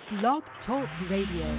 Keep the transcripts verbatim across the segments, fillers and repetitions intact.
Blog Talk Radio.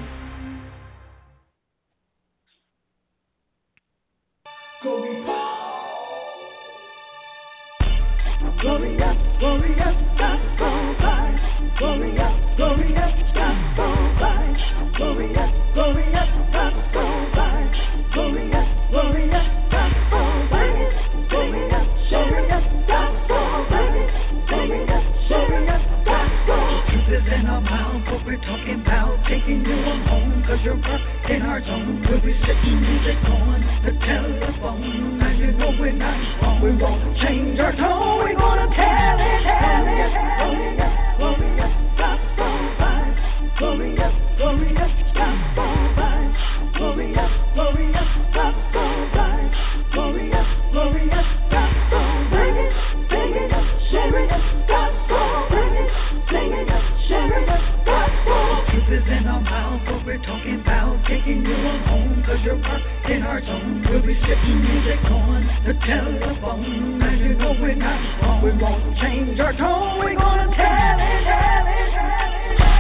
Glorious, glorious, gospel vibes. Glorious, glorious, gospel vibes. Glorious, glorious, gospel vibes. Glorious, glorious, gospel vibes. Glorious, glorious, gospel vibes. Glorious, glorious, gospel. Truth is in our mouth, what we're talking about. Taking you on home, cause you're up in our zone. We'll be sitting music on the telephone. Now you know we're not wrong. We won't change our tone. We're gonna tell it, tell it. Glorious, glorious, gospel vibes. Glorious, glorious, gospel vibes. Glorious, glorious, gospel vibes. Glorious, glorious, gospel vibes. Sing it up, share it up, gospel vibes. Sing it up, share it up, gospel. Truth is in our mouth, what we're talking about. Taking you on home, cause you're up in our zone. We'll be sitting music on the telephone. Now you know we're not wrong. We won't change our tone. We're gonna tell it, tell it, tell it.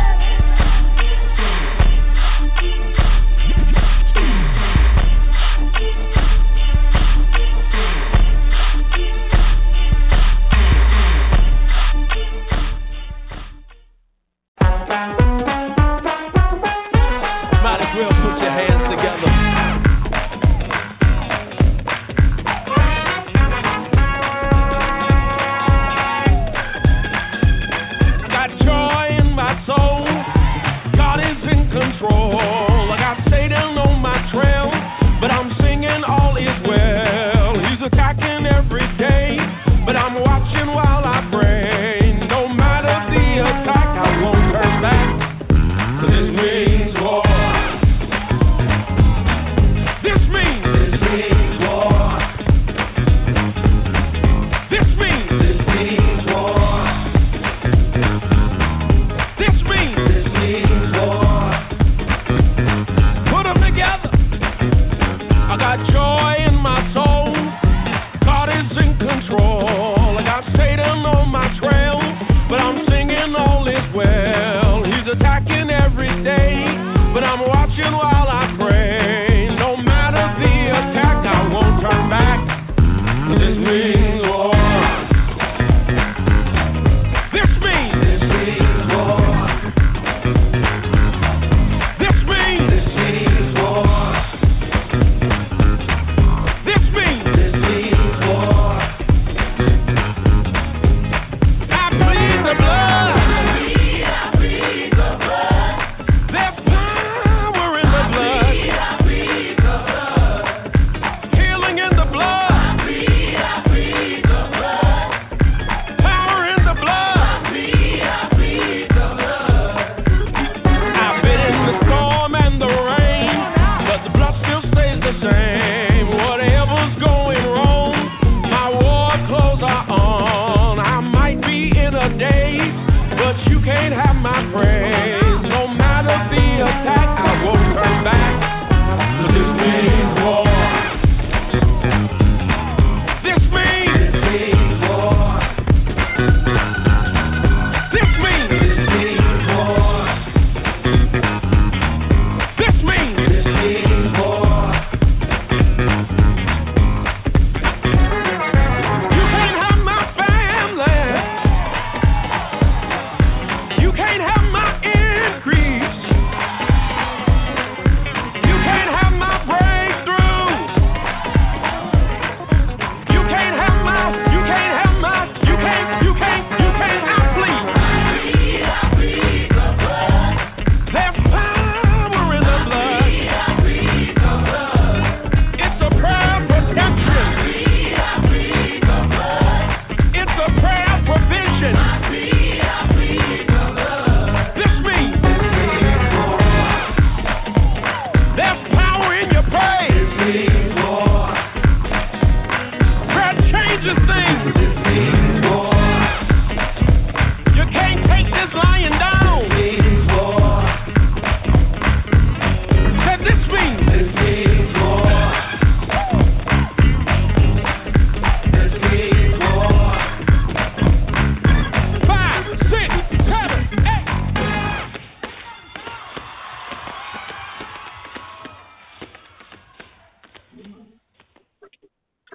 Might as well put your hands together. Got joy in my soul. God is in control. I got Satan on my trail, but I'm singing all is well. He's attacking every day, but I'm watching while I pray. No matter the attack, I won't turn back.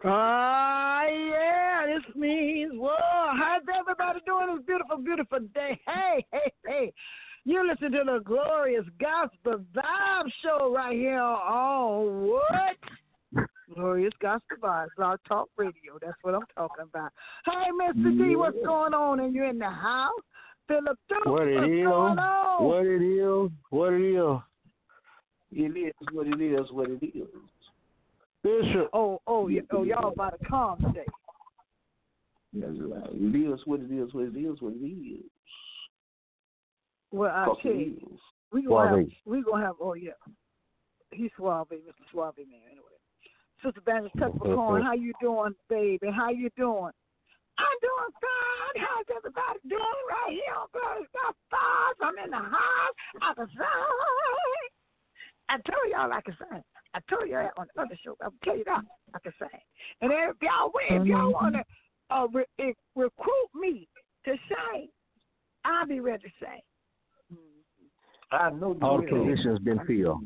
Ah, uh, yeah, this means, whoa, how's everybody doing this beautiful, beautiful day? Hey, hey, hey, you listen to the Glorious Gospel Vibe Show right here on what? Glorious Gospel Vibes, Blog Talk Radio, that's what I'm talking about. Hey, Mister Yeah. D, what's going on? And you in the house? Philip Duke, what it what's is, going on? What it is, what it is. It is what it is, what it is. Bishop. Oh, oh, y- oh, y'all about to calm today. That's right. It is what it is, what it is, what it is. Well, I tell you, we gonna have, we gonna have. Oh yeah, he's Suave, Mister Suave man. Anyway, Sister Banjo Peppercorn, how you doing, baby? How you doing? I'm doing fine. How's everybody doing right here on Glorious Gospel Vibes? I'm in the house. I can sing. I told y'all I can sing. I told you that on the other show. I'll tell you that I can sing. And if y'all if y'all want to uh, re- recruit me to sing, I'll be ready to sing. I know all the positions been filled.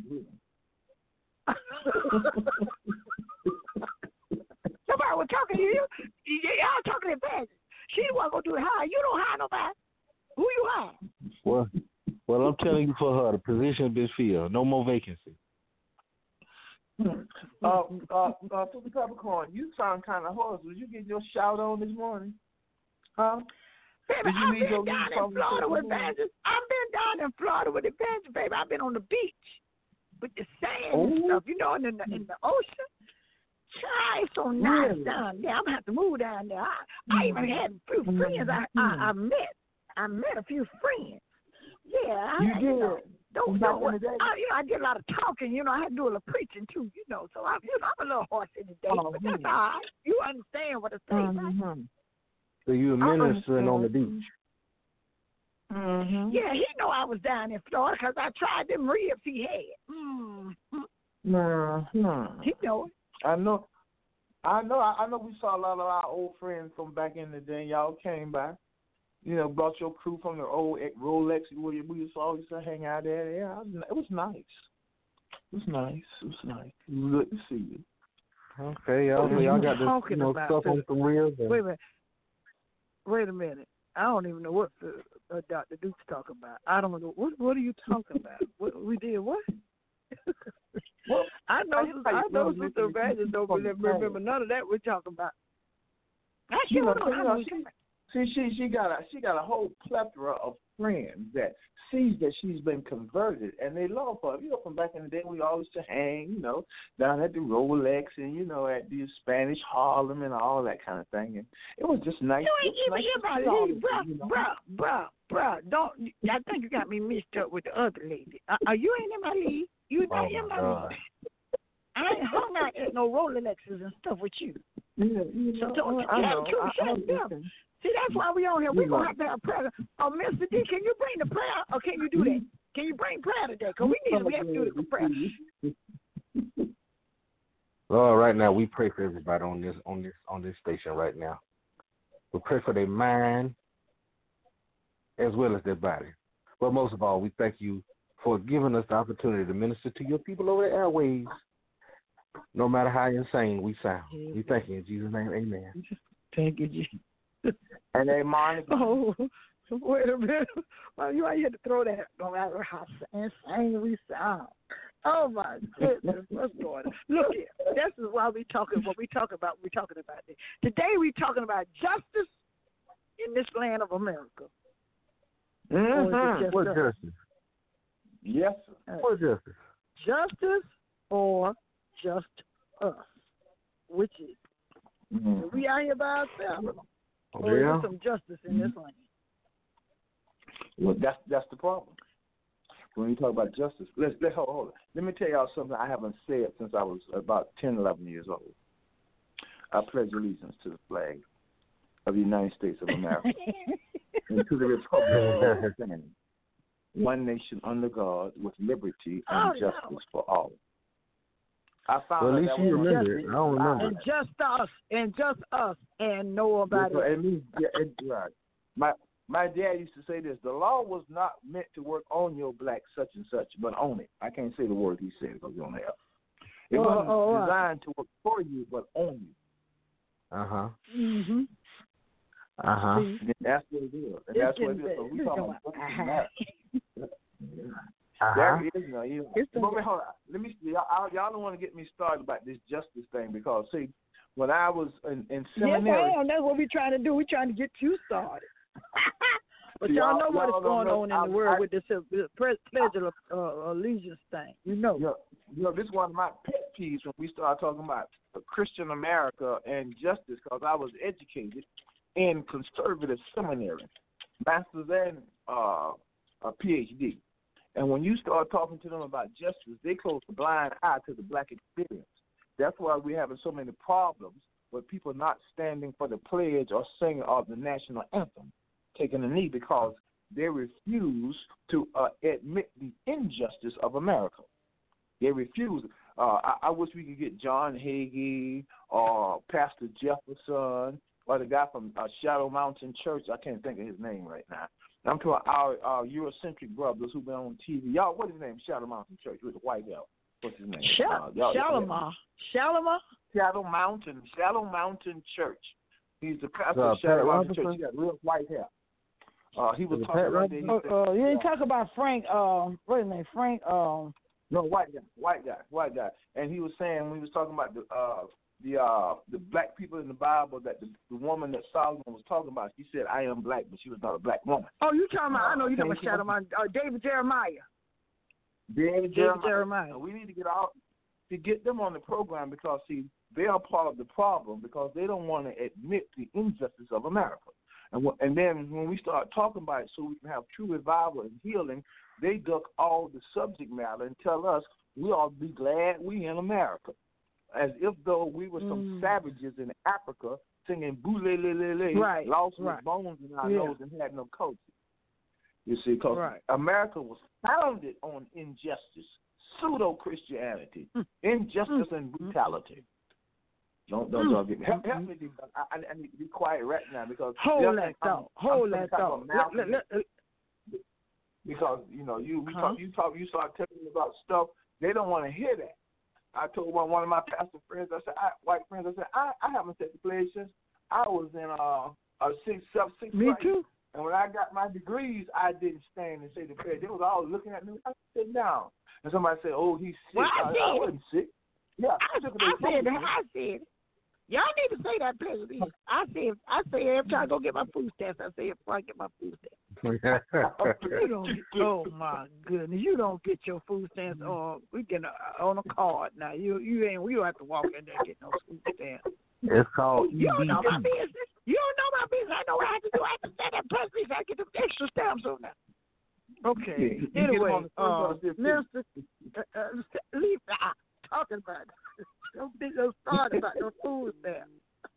Somebody was talking to you. Y'all talking to Evangelist. She wasn't gonna do it high. You don't hire nobody. Who you hire? Well, well, I'm telling you for her, the position been filled. No more vacancy. Uh, uh, uh, Sister Peppercorn, you sound kind of hoarse. Did you get your shout on this morning? Huh? Baby, Did you I've need been your down in Florida with Evangelist. I've been down in Florida with Evangelist, baby. I've been on the beach with the sand oh. and stuff, you know, and in the, in the ocean. Child, it's so nice really? down there. I'm going to have to move down there. I, I even had a few friends I, I, I met. I met a few friends. Yeah. I, you did? You know, don't know what, I, you know, I did a lot of talking. You know, I had to do a little preaching, too, you know. So, I, you know, I'm a little hoarse in the day, oh, but that's all right. You understand what I'm saying, mm-hmm. right? So you ministering on the beach? Mm-hmm. Yeah, he know I was down in Florida because I tried them ribs he had. Mm-hmm. Mm-hmm. He know it. I know. I know. I know we saw a lot of our old friends from back in the day. Y'all came by. You know, brought your crew from the old Rolex where we used to always hang out there. Yeah, it was nice. It was nice. It was nice. It was good to see you. Okay, y'all, so y'all got this, you know, stuff on some reels. And... Wait a minute. Wait a minute. I don't even know what the, uh, Doctor Duke's talking about. I don't know. What What are you talking about? What, we did what? Well, I know. I, I know Sister Evangelist don't remember none of that we're talking about. I you know, you know, she, see, she she got a she got a whole plethora of friends that sees that she's been converted, and they love her. You know, from back in the day, we always used to hang, you know, down at the Rolex and you know at the Spanish Harlem and all that kind of thing. And it was just nice. You ain't even nice about leave, bruh, you know? bruh, bruh, bruh. Don't. I think you got me mixed up with the other lady. Uh, are you ain't in my league? You not oh in my God. league. I ain't hung out at no Rolexes and stuff with you. Yeah, you know, so don't I, I tell know. the truth, shut up. See, that's why we on here. We're going to have to have prayer. Oh, Mister D, can you bring the prayer, or can you do that? Can you bring prayer today? Because we need we have to do the prayer. Lord, right now we pray for everybody on this on this on this station right now. We pray for their mind as well as their body. But most of all, we thank you for giving us the opportunity to minister to your people over the airwaves. No matter how insane we sound, we thank you in Jesus' name. Amen. Thank you, Jesus. And amen. Oh, wait a minute. Well, you ain't had to throw that. No matter how insane we sound. Oh my goodness, what's going on? Look here. This is why we talking. What we talking about? We talking about this. Today we talking about justice in this land of America. Mm-hmm. What justice? Yes, sir. What justice? Justice or just us? Which is? Mm-hmm. We out here by ourselves. Oh, or yeah. is there some justice in this land? Well, that's that's the problem. When you talk about justice, let's let hold, hold on. Let me tell y'all something I haven't said since I was about ten, eleven years old. I pledge allegiance to the flag of the United States of America and to the republic of standing, one nation under God, with liberty and oh, justice no. for all. I found well, at out least that you was remember it. I don't remember. And just us, and just us, and nobody. Yeah, it means, yeah, it, right. My my dad used to say this: the law was not meant to work on your black such and such, but on it. I can't say the word he said because you don't have. It oh, wasn't oh, designed right. to work for you, but on you. Uh huh. Mhm. Uh huh. That's what it is. And that's what it is. So we talking about uh-huh. Uh-huh. There is no. You, It's but wait, hold on. Let me. Y'all, y'all don't want to get me started about this justice thing because see, when I was in, in seminary, yes, I am. That's what we're trying to do. We're trying to get you started. But see, y'all, y'all know what y'all is going know, on in I, the world I, with this uh, pledge of uh, allegiance thing. You know. You know, you know, this is one of my pet peeves when we start talking about Christian America and justice because I was educated in conservative seminary, master's and uh, a P H D. And when you start talking to them about justice, they close the blind eye to the black experience. That's why we're having so many problems with people not standing for the pledge or singing of the national anthem, taking a knee because they refuse to uh, admit the injustice of America. They refuse. Uh, I, I wish we could get John Hagee or Pastor Jefferson or the guy from uh, Shadow Mountain Church. I can't think of his name right now. I'm talking our, our Eurocentric brothers who've been on T V. Y'all, what is his name? Shadow Mountain Church with the white belt. What's his name? Sh- uh, y'all, Shalimar. Shalimar? Shadow Mountain. Shadow Mountain Church. He's the pastor uh, of Shadow Pat Mountain Robinson? Church. He got real white hair. Uh, he was Is it talking Pat one day. He Robinson? said, Uh, uh, you ain't talking about Frank, um, what is his name? Frank, um, No, white guy, white guy, white guy. And he was saying when he was talking about the uh, the uh, the black people in the Bible that the, the woman that Solomon was talking about, she said, "I am black," but she was not a black woman. oh, you talking about, I know you talking Okay. about Shadow Mountain, uh, David Jeremiah. David Jeremiah. Jeremiah. And we need to get out to get them on the program because see they are part of the problem because they don't want to admit the injustice of America. And w- and then when we start talking about it, so we can have true revival and healing, they duck all the subject matter and tell us we ought to be glad we in America, as if though we were some Mm. savages in Africa singing "Boo-lay-lay-lay-lay," Right, lost right. with bones in our Yeah. nose and had no culture. You see, because Right. America was founded on injustice, pseudo-Christianity, Mm. injustice Mm. and brutality. Don't don't Mm. y'all get me. Help, help me. Because I, I need to be quiet right now because Hold y'all that think I'm- thought. Hold I'm that some type thought. of Let- let- Malcolm let- because you know you we Huh? talk you talk you start telling them about stuff they don't want to hear that. I told one one of my pastor friends, I said, I, white friends, I said, I, I haven't said the pledge since I was in uh a six seven six Me grade. too. And when I got my degrees, I didn't stand and say the prayer. They was all looking at me. I sit down, and somebody said, "Oh, he's sick." Well, I I, did. I wasn't sick. Yeah, I, took it I as said that. something. I said, y'all need to say that pledge. Again. I said, I said every time I go get my food stamps, I say before I get my food stamps. You don't. Get, oh my goodness, you don't get your food stamps on. We get a, on a card now. You you ain't. We don't have to walk in there and get no food stamps. It's called You don't know my E B T. business. You don't know my business. I know what I have to do. I have to send that press release. I get the extra stamps on that. Okay. You- you get them Anyway, on the front uh, of the Mister Uh, uh, leave uh, talking about it. Don't think I'm starting about no food stamps.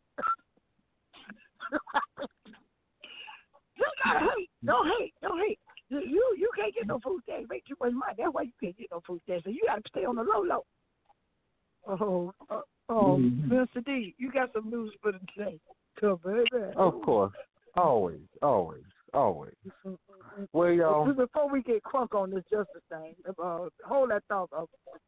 You gotta hate. Don't hate. Don't hate. You you, you can't get no food stamps. Make too much money. That's why you can't get no food stamps. So you got to stay on the low low. Oh, uh, oh, Mhm. Mister D, you got some news for today. Come, baby. Of course. Always, always, always. Well, y'all, Before we get crunk on this justice thing, uh, hold that thought up.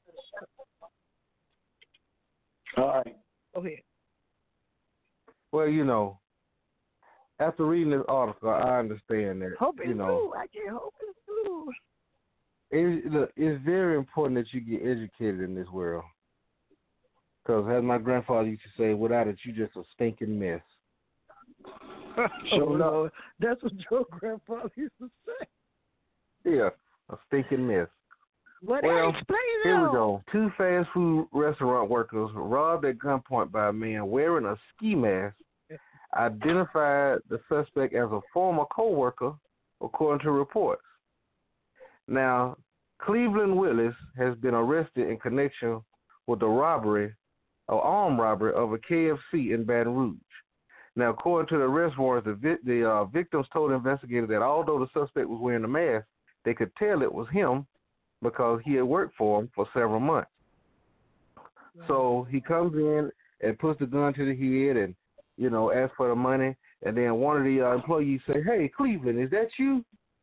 All right. Go ahead. well, you know, after reading this article, I understand that, Hope it's you know, true. I can hope it's true. it, look, it's very important that you get educated in this world. Because as my grandfather used to say, without it, you just a stinking mess. Oh, Lord. That's what your grandfather used to say. Yeah, a stinking mess. Well, Well, that explains it Here we all. go. Two fast food restaurant workers robbed at gunpoint by a man wearing a ski mask identified the suspect as a former co-worker, according to reports. Now, Cleveland Willis has been arrested in connection with the robbery, or armed robbery, of a K F C in Baton Rouge. Now, according to the arrest warrant, the, vi- the uh, victims told investigators that although the suspect was wearing a mask, they could tell it was him because he had worked for him for several months. Right. So he comes in and puts the gun to the head and, you know, asks for the money. And then one of the uh, employees say, "Hey, Cleveland, is that you?"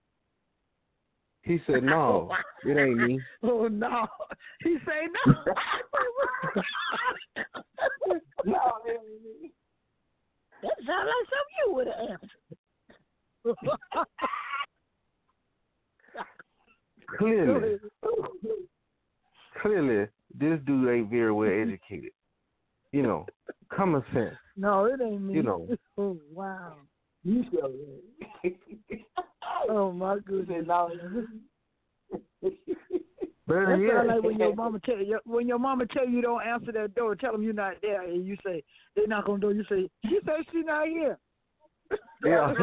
He said, "No, it ain't me." Oh, no. He say no. No, it ain't me. sound like something you would have answered. Clearly, clearly, this dude ain't very well educated. You know, common sense. No, it ain't me. You know. Oh, wow. You Oh, my goodness. But That's yeah. sound like when your mama tell you when your mama tell you don't answer that door, tell them you're not there, and you say they knock on the door. You say she said she's not here. Yeah.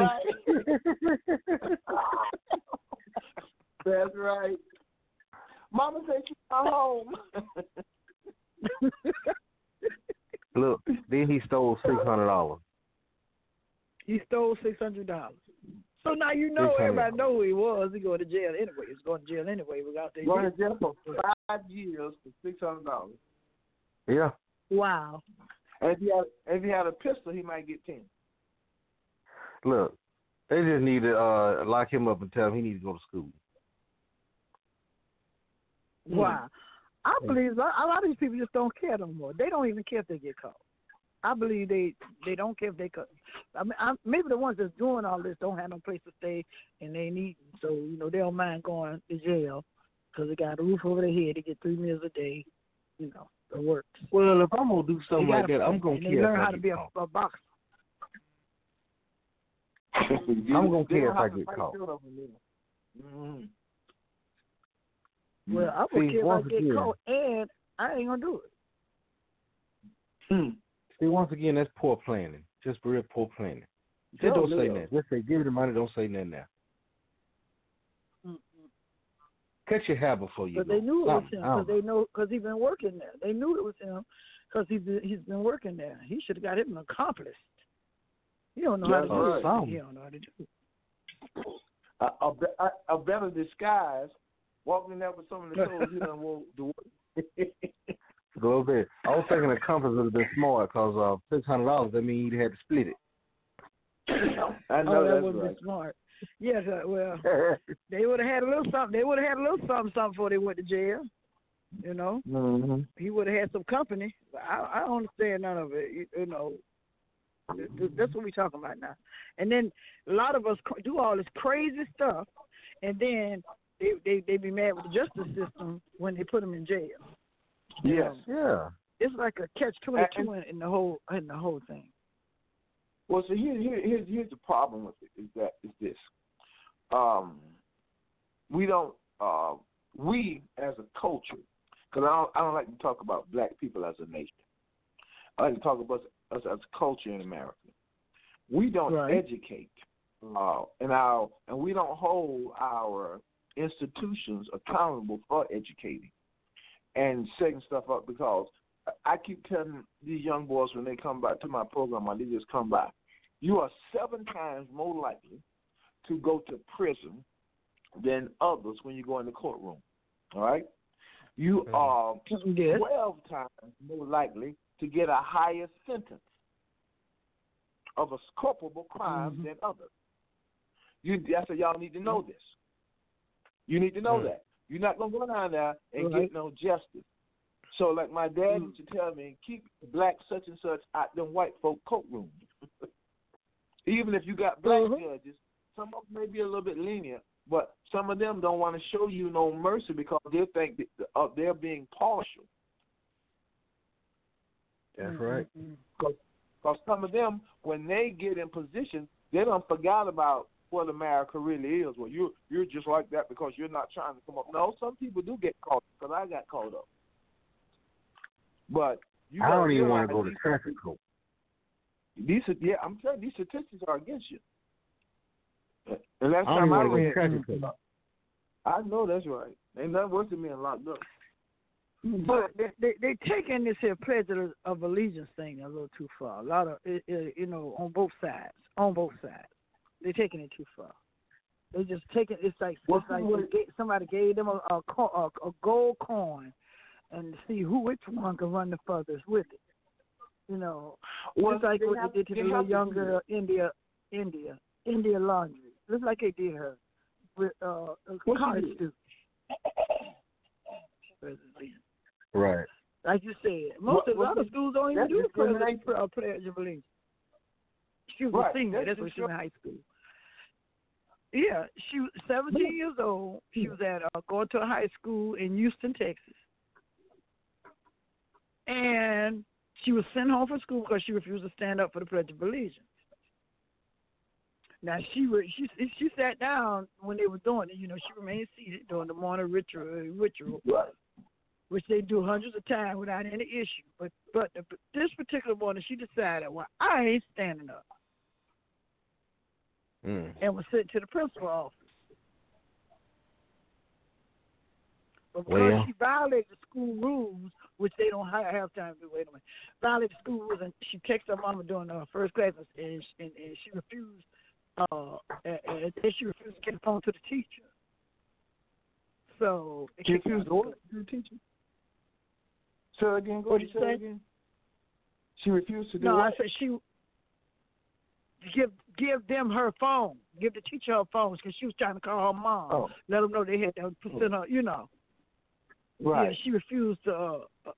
That's right. Mama said she's not home. Look, then he stole six hundred dollars. He stole six hundred dollars. So now you know everybody know who he was. He go to jail anyway. He's going to jail anyway without that. Going to jail for five years for six hundred dollars. Yeah. Wow. And if he had if he had a pistol, he might get ten. Look, they just need to uh, lock him up and tell him he needs to go to school. Wow. I believe a lot of these people just don't care no more. They don't even care if they get caught. I believe they, they don't care if they cut. I mean, I, maybe the ones that's doing all this don't have no place to stay and they ain't eating, so you know they don't mind going to jail because they got a roof over their head. They get three meals a day. You know, it works. Well, if I'm gonna do something like that, I'm gonna care. They learn if how to be a, a boxer. I'm gonna care if I get caught. Mm-hmm. Well, I'm gonna care if I get caught, and I ain't gonna do it. Hmm. See, once again, that's poor planning. Just real poor planning. Just don't say nothing. Just say, give me the money, don't say nothing now. Mm-mm. Cut your hair before you But go. they knew it was him, because know. they know, because he's been working there. They knew it was him, because he's been, he's been working there. He should have got him accomplished. He don't know That's how to right. do it. He don't know how to do it. A, a, a, a better disguise, walking in there with some of the clothes you done wore to work. A little bit. I was thinking the compass would have been smart because uh, six hundred dollars, that means he'd had to split it. I know oh, that that's would right. be smart. Yes, uh, well, they would have had a little something. They would have had a little something, something before they went to jail. You know, mm-hmm. He would have had some company. I, I don't understand none of it. You, you know, that's what we're talking about now. And then a lot of us do all this crazy stuff, and then they they, they be mad with the justice system when they put them in jail. Yes, um, yeah. It's like a catch twenty-two in, in the whole in the whole thing. Well, so here, here, here's here's the problem with it is that is this. Um, we don't uh, we as a culture, because I don't I don't like to talk about black people as a nation. I like to talk about us as a culture in America. We don't right. educate, uh, and our and we don't hold our institutions accountable for educating and setting stuff up, because I keep telling these young boys when they come back to my program, when they just come by, you are seven times more likely to go to prison than others when you go in the courtroom. All right? You are yes. twelve times more likely to get a higher sentence of a culpable crime mm-hmm. than others. You, that's what y'all need to know this. You need to know mm-hmm. that. You're not going to go down there and right. get no justice. So, like my dad used to tell me, keep black such and such out them white folk courtrooms. Even if you got black mm-hmm. judges, some of them may be a little bit lenient, but some of them don't want to show you no mercy because they think that, uh, they're being partial. That's right. Because some of them, when they get in position, they don't forget about what America really is. Well, you're, you're just like that because you're not trying to come up. No, some people do get caught because I got caught up. But you I don't even want to go to traffic court. These, yeah, I'm telling you, these statistics are against you. And last I don't time even I want to read, go to traffic court. I know that's right. Ain't nothing worse than being locked up. But they they, they taking this here pledge of, of allegiance thing a little too far. A lot of it, it, you know on both sides, on both sides, they're taking it too far. They just taking it's like it's like they, somebody gave them a a, a a gold coin, and see who which one can run the furthest with it. You know, well, just like what have, they did to the little young girl, India, India, India Laundry. Just like they did her with uh, a college student. Right. Like you said, most what, of the other schools don't even do the pledge of allegiance. She was right. a senior. That's, That's when she was in high school. Yeah, she was seventeen years old. She was at uh, going to a high school in Houston, Texas, and she was sent home from school because she refused to stand up for the Pledge of Allegiance. Now she was she she sat down when they were doing it. You know, she remained seated during the morning ritual, ritual, right. which they do hundreds of times without any issue. But but the, this particular morning, she decided, well, I ain't standing up. Mm. And was sent to the principal office. But because well. she violated the school rules, which they don't have, have time to do, wait a minute, violated the school rules, and she texted her mama during her first class, and, and, and she refused, uh, and, and then she refused to get the phone to the teacher. So she refused to order to the teacher. Say it again. Go what did you say? Again. She refused to do no, what? I said she give give them her phone, give the teacher her phone because she was trying to call her mom, oh. let them know they had to send her, you know. Right. Yeah, she refused to. Uh, uh,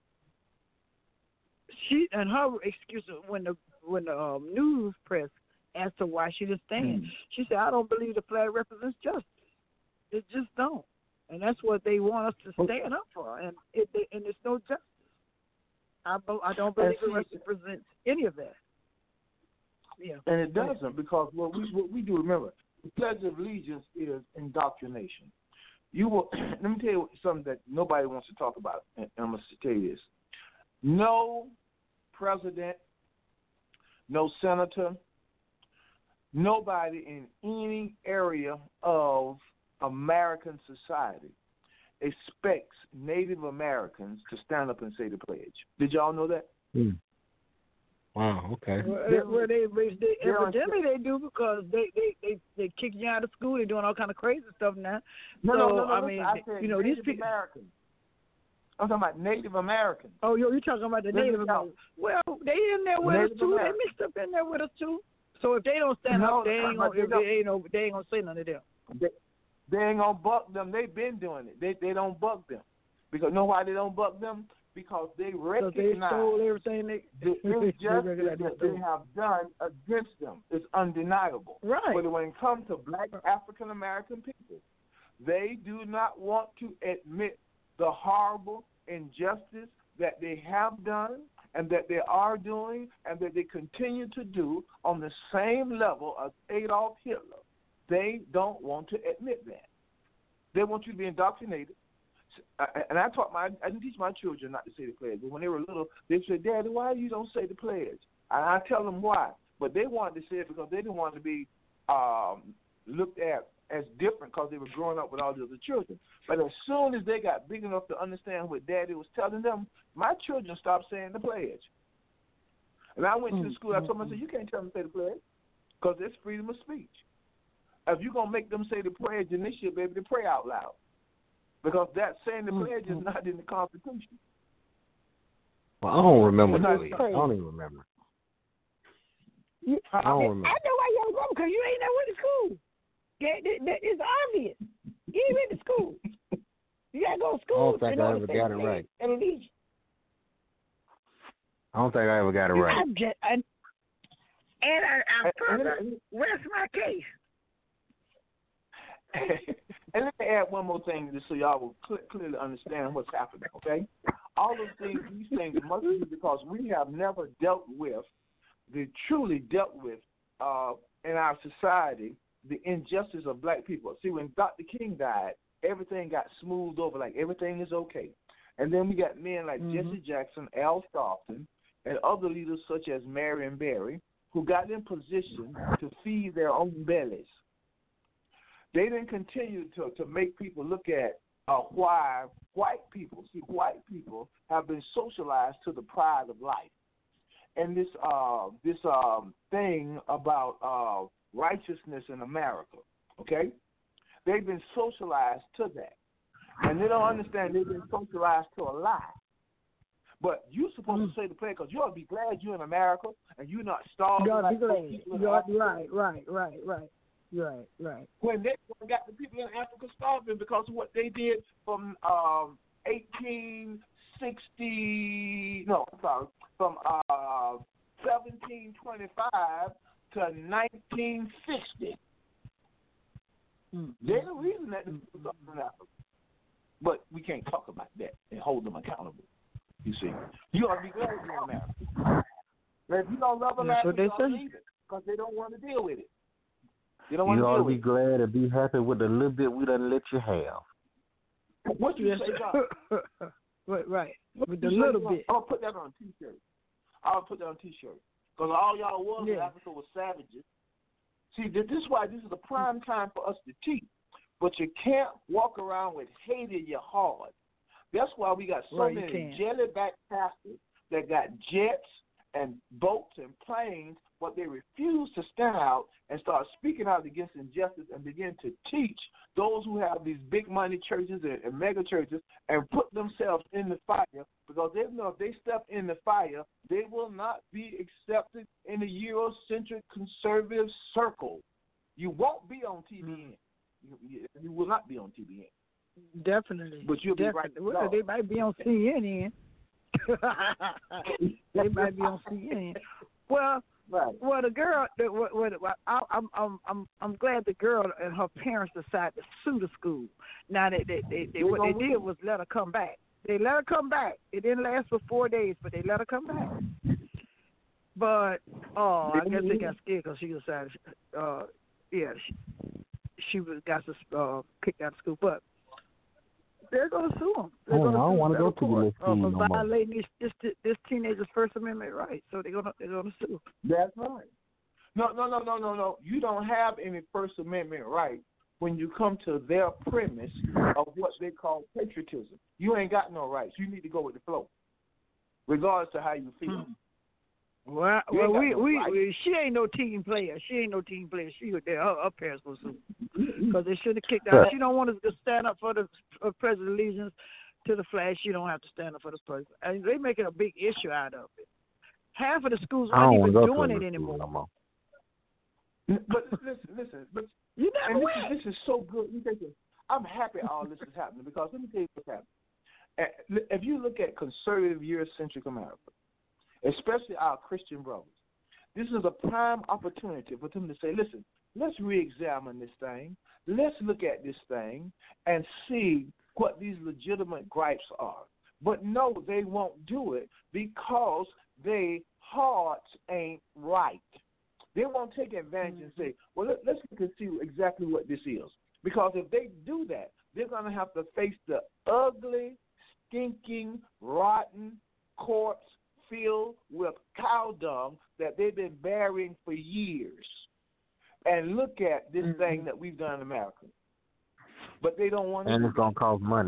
she and her excuse when the when the um, news press asked her why she didn't stand, mm. she said, "I don't believe the flag represents justice. It just don't, and that's what they want us to stand up for, and it they, and there's no justice. I I don't believe see, it represents any of that." Yeah. And it doesn't, because what we what we do, remember, the Pledge of Allegiance is indoctrination. You will let me tell you something that nobody wants to talk about, and I'm going to tell you this. No president, no senator, nobody in any area of American society expects Native Americans to stand up and say the pledge. Did y'all know that? Hmm. Wow, okay. Well, well they, they evidently they do, because they they they they kick you out of school. They're doing all kind of crazy stuff now. No, so, no, no, no. I mean, I said you know, Native these people. Americans. I'm talking about Native Americans. Oh, you're talking about the Native Americans. Well, they in there with Native us too. Americans. They mixed up in there with us too. So if they don't stand no, up, they ain't gonna they, they ain't no, they ain't gonna say none of them. They, they ain't gonna buck them. They've been doing it. They they don't buck them, because you know why they don't buck them? Because they recognize they stole everything they, the injustice that they have done against them. It's undeniable. Right. But when it comes to black African American people, they do not want to admit the horrible injustice that they have done and that they are doing and that they continue to do on the same level as Adolf Hitler. They don't want to admit that. They want you to be indoctrinated. And I taught my, I didn't teach my children not to say the pledge. But when they were little, they said, "Daddy, why you don't say the pledge?" And I tell them why. But they wanted to say it because they didn't want to be um, looked at as different, because they were growing up with all the other children. But as soon as they got big enough to understand what Daddy was telling them, my children stopped saying the pledge. And I went to the school. I told them, I said, "You can't tell them to say the pledge, because it's freedom of speech. If you're going to make them say the pledge, then they should be able to pray out loud. Because that saying the pledge is not in the Constitution." Well, I don't remember that. I don't even remember. You, I don't remember. I know why you don't go, because you ain't never went to school. It's obvious. You ain't been to school. You got to go to school. I don't think I ever got it right. I don't think I ever got it right. I'm just, I, and I, I further rest my case. And let me add one more thing, just so y'all will cl- clearly understand what's happening, okay? All those things, these things must be because we have never dealt with, the truly dealt with uh, in our society, the injustice of black people. See, when Doctor King died, everything got smoothed over, like everything is okay. And then we got men like mm-hmm. Jesse Jackson, Al Sharpton, and other leaders such as Marion Barry, who got in position to feed their own bellies. They didn't continue to, to make people look at uh, why white people, see, white people have been socialized to the pride of life. And this uh, this um, thing about uh, righteousness in America, okay? They've been socialized to that. And they don't understand they've been socialized to a lie. But you're supposed to say the prayer because you ought to be glad you're in America and you're not starving. You ought to like be glad. You ought to be right, right, right, right. Right, right. When they got the people in Africa starving because of what they did from um, eighteen sixty, no, I'm sorry, from uh, seventeen twenty-five to nineteen sixty. Mm-hmm. They're the reason that the schools are in Africa. But we can't talk about that and hold them accountable. You see, you ought to be glad you're in America. But if you don't love America, you ought to leave it because they don't want to deal with it. They don't want you to ought deal to be with glad and be happy with the little bit we done let you have. What you yes. say, God? right, right. What With the little God? bit. I'll put that on a T-shirt. I'll put that on a T-shirt because all y'all was yeah. in Africa was savages. See, this is why this is a prime time for us to teach. But you can't walk around with hate in your heart. That's why we got so right, many jelly-back pastors that got jets and boats and planes, but they refuse to stand out and start speaking out against injustice and begin to teach those who have these big money churches and, and mega churches and put themselves in the fire because they know if they step in the fire, they will not be accepted in the Eurocentric conservative circle. You won't be on T V N. You, you, you will not be on T V N. Definitely. But you'll Definitely. be right. Well, they might be on C N N. They might be on C N N. Well, right. well, the girl. The, what, what, I, I'm, I'm, I'm, I'm glad the girl and her parents decided to sue the school. Now, they, they, they, they what they did was let her come back. They let her come back. It didn't last for four days, but they let her come back. But oh, I guess they got scared because she decided. Uh, yeah, she, she was got uh, kicked out of school, but. They're going to sue them. They're oh, gonna I don't want to go to court, the school uh, no for more. violating this, this this teenager's First Amendment rights. So they're going to they're going to sue. That's right. No, no, no, no, no, no. You don't have any First Amendment right when you come to their premise of what they call patriotism. You ain't got no rights. You need to go with the flow, regardless of how you feel. Hmm. Well, You well, ain't got we, no we, rights. we she ain't no team player. She ain't no team player. She was there. Her, her parents will sue because they should have kicked out. She don't want us to stand up for the for President allegiance to the flag. She don't have to stand up for the president. And they making a big issue out of it. Half of the schools aren't even doing it anymore. No more. But listen, listen, but you never and win. this, is, this is so good. You think that- I'm happy all this is happening because let me tell you what's happening. If you look at conservative Eurocentric America, especially our Christian brothers, this is a prime opportunity for them to say, listen, let's re-examine this thing. Let's look at this thing and see what these legitimate gripes are. But no, they won't do it because their hearts ain't right. They won't take advantage mm-hmm. and say, well, let, let's look and see exactly what this is. Because if they do that, they're going to have to face the ugly, stinking, rotten corpse filled with cow dung that they've been burying for years. And look at this mm-hmm. thing that we've done in America. But they don't want to. And it's going to cost money.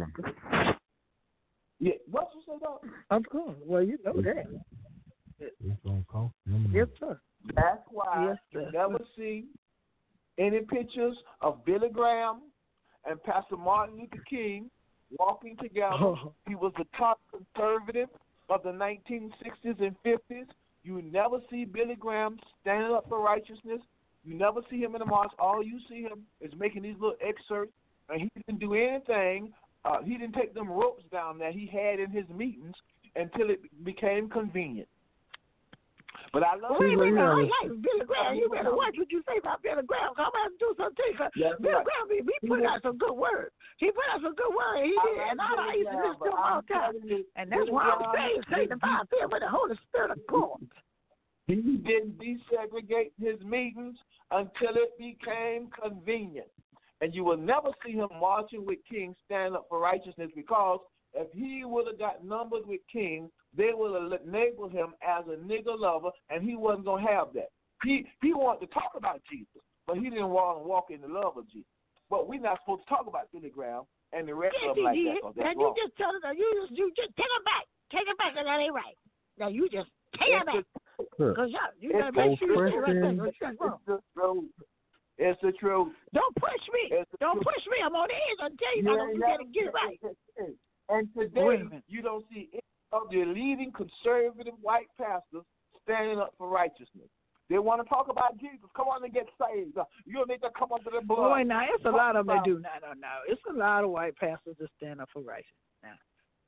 Yeah. What you say, dog? Of course. Well, you know that. It's going to cost money. Yes, sir. That's why yes, you sir. never see any pictures of Billy Graham and Pastor Martin Luther King walking together. Oh. He was the top conservative of the nineteen sixties and fifties. You never see Billy Graham standing up for righteousness. You never see him in the march. All you see him is making these little excerpts, and he didn't do anything. Uh, he didn't take them ropes down that he had in his meetings until it became convenient. But I love Wait a minute, I Graham. like Billy Graham. You better watch what you say about Billy Graham. Come out and do something. Yes, Billy right. Graham, he, he put out some good words. He put out some good words. He did, I and I, I used to listen to him I'm all the time. you, And that's why I'm saying, sanctified filled with the Holy Spirit of God. He didn't desegregate his meetings until it became convenient. And you will never see him marching with King, stand up for righteousness, because if he would have got numbers with King, they would have labeled him as a nigger lover, and he wasn't going to have that. He he wanted to talk about Jesus, but he didn't want to walk in the love of Jesus. But we're not supposed to talk about Billy Graham and the rest yes, of them like did. that. That's and wrong. you just tell them, you just, you just take it back. Take it back, and that ain't right. Now, you just take it back. Because you got to make sure you say right thing. It's the truth. It's the truth. Don't push me. Don't truth. push me. I'm on the edge. I'm telling you, yeah, you got to get it right. And today, you don't see any of the leading conservative white pastors standing up for righteousness. They want to talk about Jesus. Come on and get saved. You don't need to come under the blood. Boy, now, it's a lot of them that do. No, no, no. It's a lot of white pastors that stand up for righteousness. Now,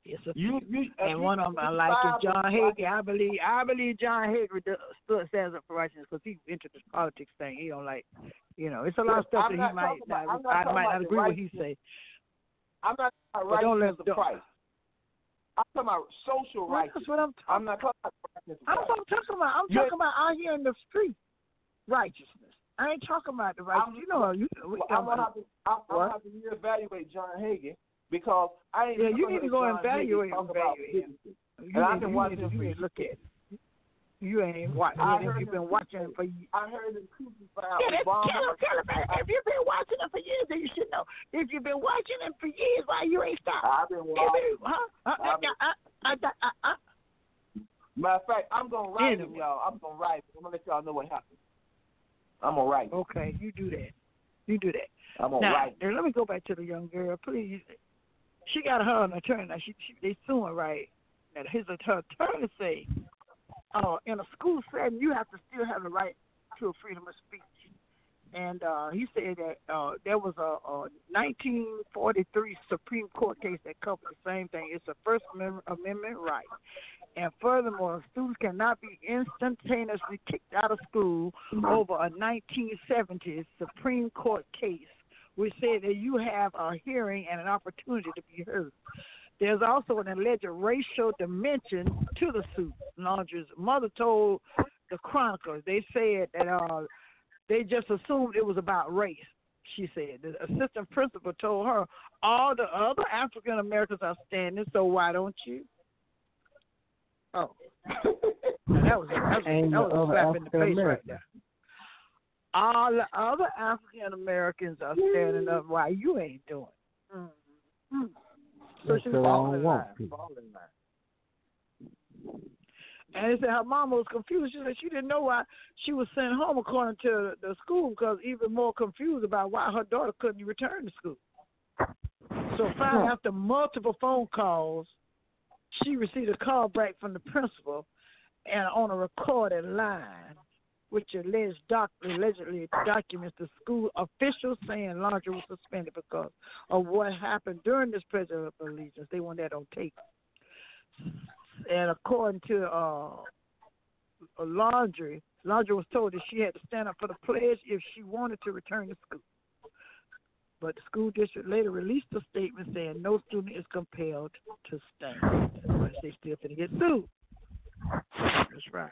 It's a you, you, and you, one of them I like is John Hagee. I believe I believe John Hagee stood stands up for righteousness because he entered this politics thing. He don't like, you know, it's a lot of stuff I'm that he might about, not, not I might not agree right, with. He say. I'm not talking about righteousness of Christ. I'm talking about social well, righteousness. That's what I'm talking. I'm not talking about righteousness of I'm Christ. talking about. I'm You're, talking about out here in the street righteousness. I ain't talking about the righteousness. You know, you. We well, I'm gonna have to. I'm, I'm gonna have to reevaluate John Hagee because I ain't. Yeah, you need to go John and evaluate, evaluate him. You and I've been watching him. You ain't look at it. You ain't watching him. You've been watching him for years. I heard him crucify yeah, Obama. Tell him, tell him, if you've been watching him for years, then you should know. If you've been watching him for years, why you ain't stopped? I've been watching. Huh? I've been, uh, uh, uh, uh, uh. Matter of fact, I'm gonna write anyway. him, y'all. I'm gonna write him. I'm gonna let y'all know what happened. I'm gonna write him. Okay, you do that. You do that. I'm gonna now, write him. Let me go back to the young girl, please. She got her an attorney. Now she, she they suing right. Now his her attorney say, uh, in a school setting, you have to still have the right to a freedom of speech. And uh, he said that uh, there was a, a nineteen forty-three Supreme Court case that covered the same thing. It's a First Amendment, amendment right. And furthermore, students cannot be instantaneously kicked out of school over a nineteen seventies Supreme Court case, which said that you have a hearing and an opportunity to be heard. There's also an alleged racial dimension to the suit. Laundrie's mother told the Chronicle, they said that uh, they just assumed it was about race, she said. The assistant principal told her, all the other African Americans are standing, so why don't you? Oh. Now, that was, that was, that was a slap in the face right there. All the other African Americans are standing up, why you ain't doing it? Mm-hmm. So she's falling in line. And they said her mama was confused. She said she didn't know why she was sent home according to the school, because even more confused about why her daughter couldn't return to school. So finally, after multiple phone calls, she received a call back from the principal and on a recorded line, which alleged doc- allegedly documents the school officials saying Laundrie was suspended because of what happened during this Pledge of Allegiance. They want that on tape. And according to uh, Laundrie, Laundrie was told that she had to stand up for the pledge if she wanted to return to school. But the school district later released a statement saying no student is compelled to stand. But they still finna get sued. That's right.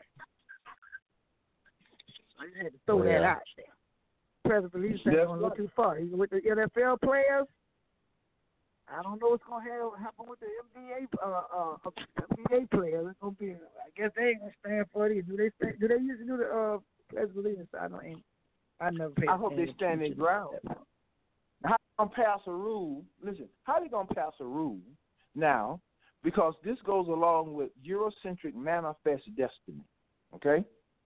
I just had to throw yeah. that out there. President Belize ain't going to go too far. He's with the N F L players. I don't know what's going to happen with the N B A uh, uh, N B A players. It's going to be. I guess they ain't going to stand for it. Do they? Stand, do they usually do the uh, President Belize? I don't. Ain't, I never. Paid I hope they stand their ground. How they gonna pass a rule? Listen, how they gonna pass a rule now? Because this goes along with Eurocentric manifest destiny. Okay.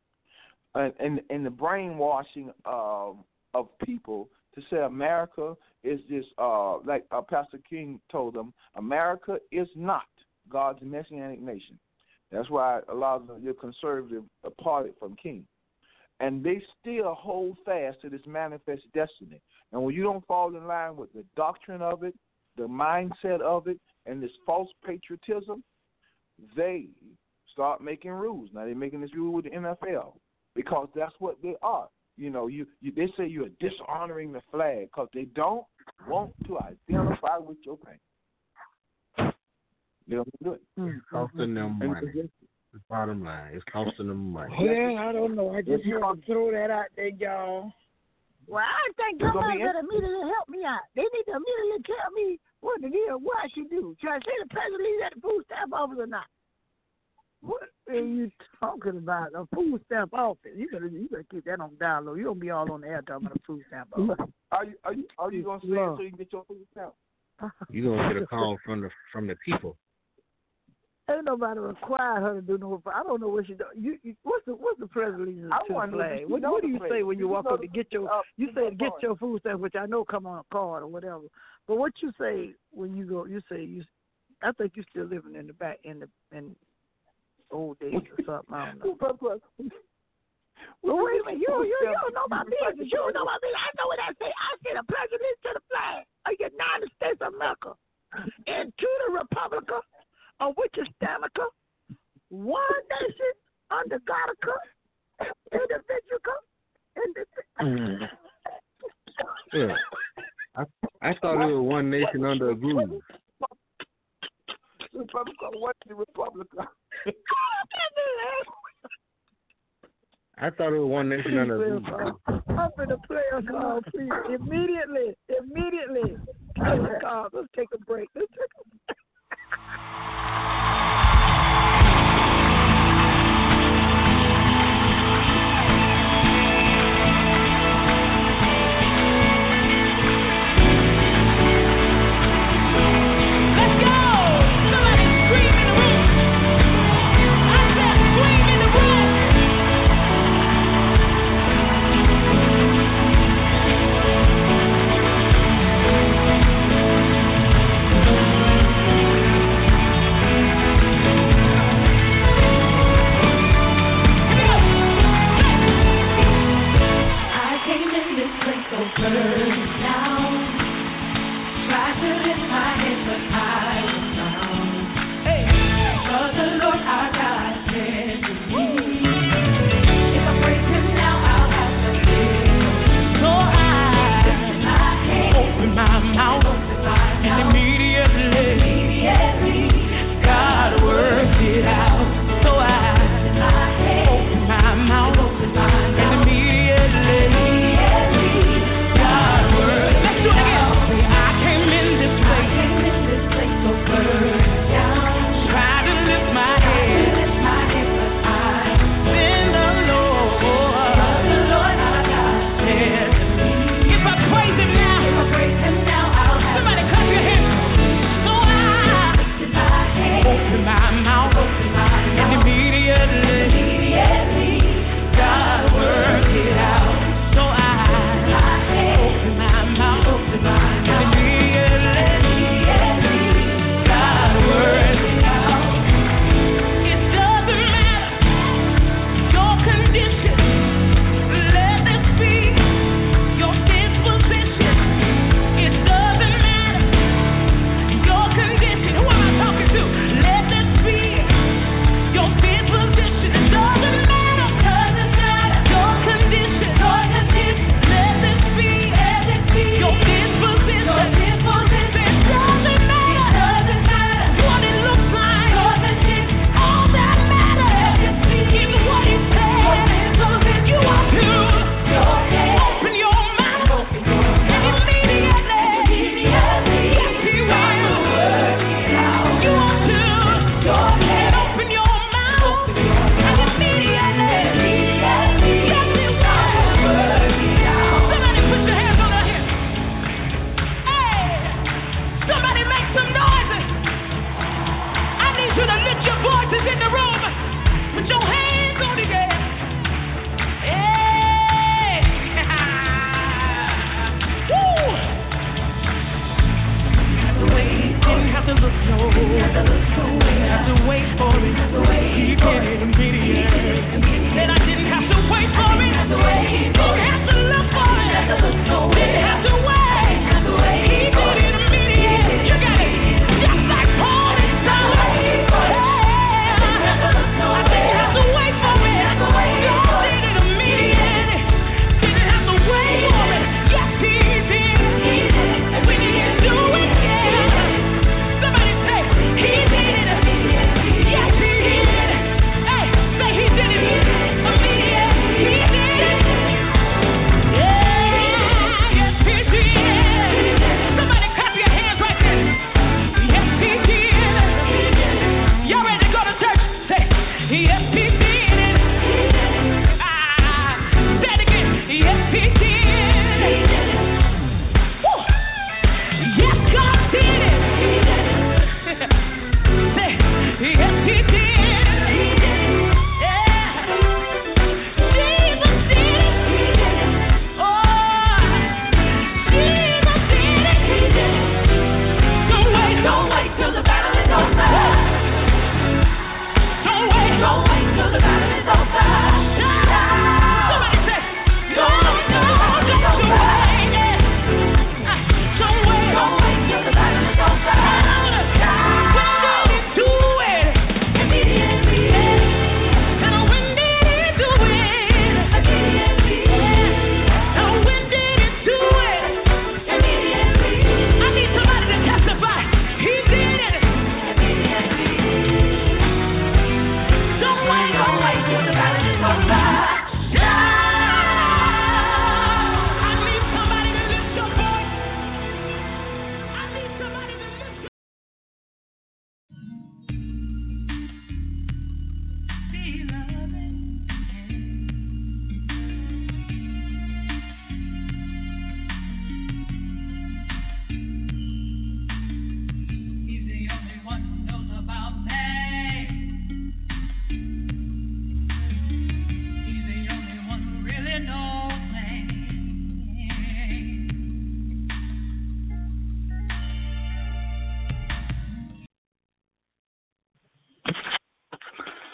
And, and, and the brainwashing uh, of people to say America is this, uh, like uh, Pastor King told them, America is not God's messianic nation. That's why a lot of the conservative parted from King. And they still hold fast to this manifest destiny. And when you don't fall in line with the doctrine of it, the mindset of it, and this false patriotism, they start making rules. Now they're making this rule with the N F L. Because that's what they are. You know, you, you they say you're dishonoring the flag because they don't want to identify with your pain. They don't do it. It's costing them money. The bottom line, it's costing them money. Well, I don't know. I just want to throw that out there, y'all. Well, I think somebody better immediately help me out. They need to immediately tell me what it is, what I should do. Should I say the president leaves at the food stamp office or not? What are you talking about? A food stamp office? You better, you better keep that on download. You don't be all on the air talking about a food stamp office. Are you, are you, are you gonna say it so you can get your food stamp? You gonna get a call from the from the people. Ain't nobody required her to do no. I don't know what she do. You, you what's the what's the president to the flag? What, what do you say when you walk up to get your? You say get your food stamp, which I know come on a card or whatever. But what you say when you go? You say you. I think you still living in the back in the in. old days or something. I don't know. Well, wait a minute. You, you, you don't know my business. You don't know my business. I know what I say. I say the president to the flag of the United States of America and to the Republic under a groove. Republican, what the Republican? I thought it was one nation under a groove. I'm going to play a call, please. Immediately. Immediately. Play a call. Let's take a break. Let's take a break. Thank you.